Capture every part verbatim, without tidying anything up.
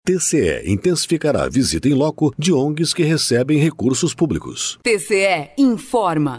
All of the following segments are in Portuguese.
T C E intensificará a visita em loco de O N Gs que recebem recursos públicos. T C E informa.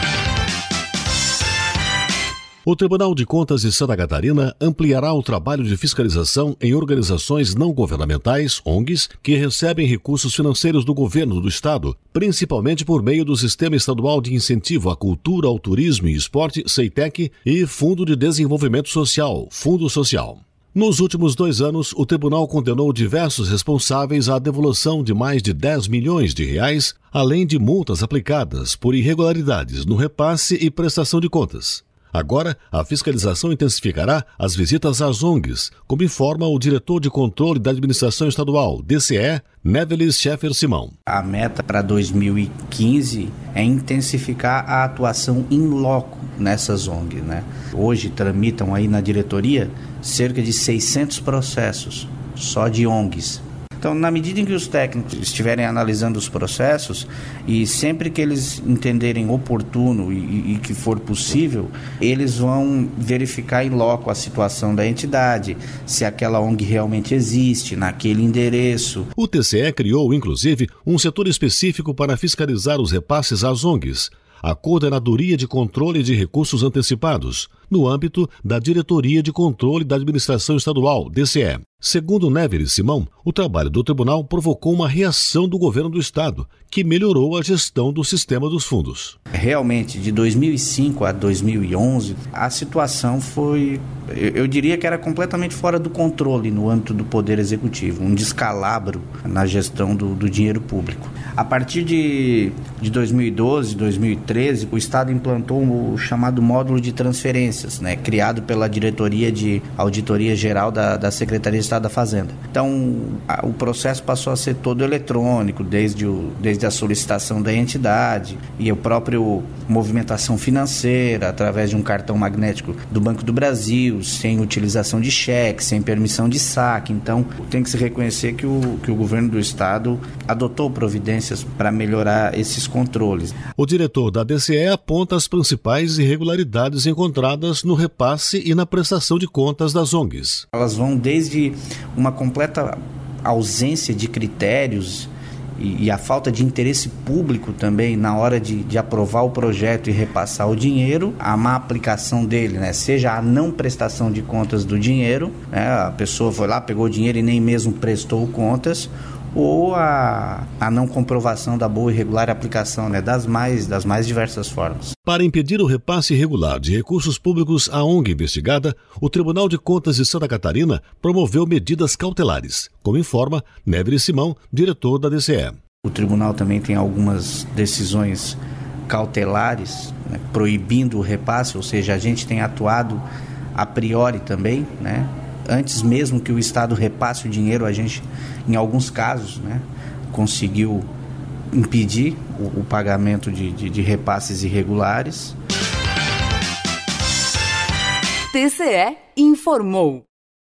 O Tribunal de Contas de Santa Catarina ampliará o trabalho de fiscalização em organizações não governamentais, O N Gs, que recebem recursos financeiros do governo do estado, principalmente por meio do Sistema Estadual de Incentivo à Cultura, ao Turismo e Esporte, SEITEC, e Fundo de Desenvolvimento Social, Fundo Social. Nos últimos dois anos, o tribunal condenou diversos responsáveis à devolução de mais de dez milhões de reais, além de multas aplicadas por irregularidades no repasse e prestação de contas. Agora, a fiscalização intensificará as visitas às O N Gs, como informa o diretor de controle da Administração Estadual, D C E, Néveles Schaeffer Simão. A meta para dois mil e quinze é intensificar a atuação in loco nessas O N Gs, né? Hoje tramitam aí na diretoria cerca de seiscentos processos, só de O N Gs. Então, na medida em que os técnicos estiverem analisando os processos e sempre que eles entenderem oportuno e, e que for possível, eles vão verificar em loco a situação da entidade, se aquela O N G realmente existe, naquele endereço. O T C E criou, inclusive, um setor específico para fiscalizar os repasses às O N Gs, a Coordenadoria de Controle de Recursos Antecipados, no âmbito da Diretoria de Controle da Administração Estadual, D C E. Segundo Néveles Simão, o trabalho do tribunal provocou uma reação do governo do estado, que melhorou a gestão do sistema dos fundos. Realmente, de dois mil e cinco a dois mil e onze, a situação foi, eu diria que era completamente fora do controle no âmbito do Poder Executivo, um descalabro na gestão do, do dinheiro público. A partir de, de dois mil e doze, dois mil e treze, o estado implantou o chamado módulo de transferências, né, criado pela Diretoria de Auditoria Geral da, da Secretaria de Estado da Fazenda. Então, a, o processo passou a ser todo eletrônico, desde, o, desde a solicitação da entidade e o próprio movimentação financeira, através de um cartão magnético do Banco do Brasil, sem utilização de cheque, sem permissão de saque. Então, tem que se reconhecer que o, que o governo do estado adotou providências para melhorar esses controles. O diretor da D C E aponta as principais irregularidades encontradas no repasse e na prestação de contas das O N Gs. Elas vão desde uma completa ausência de critérios e, e a falta de interesse público também na hora de, de aprovar o projeto e repassar o dinheiro, a má aplicação dele, né? Seja a não prestação de contas do dinheiro, né? A pessoa foi lá, pegou o dinheiro e nem mesmo prestou contas, ou a, a não comprovação da boa e regular aplicação, né, das, mais, das mais diversas formas. Para impedir o repasse irregular de recursos públicos à O N G investigada, o Tribunal de Contas de Santa Catarina promoveu medidas cautelares, como informa Néveles Simão, diretor da D C E. O tribunal também tem algumas decisões cautelares, né, proibindo o repasse, ou seja, a gente tem atuado a priori também, né? Antes mesmo que o Estado repasse o dinheiro, a gente, em alguns casos, né, conseguiu impedir o, o pagamento de, de, de repasses irregulares. T C E informou.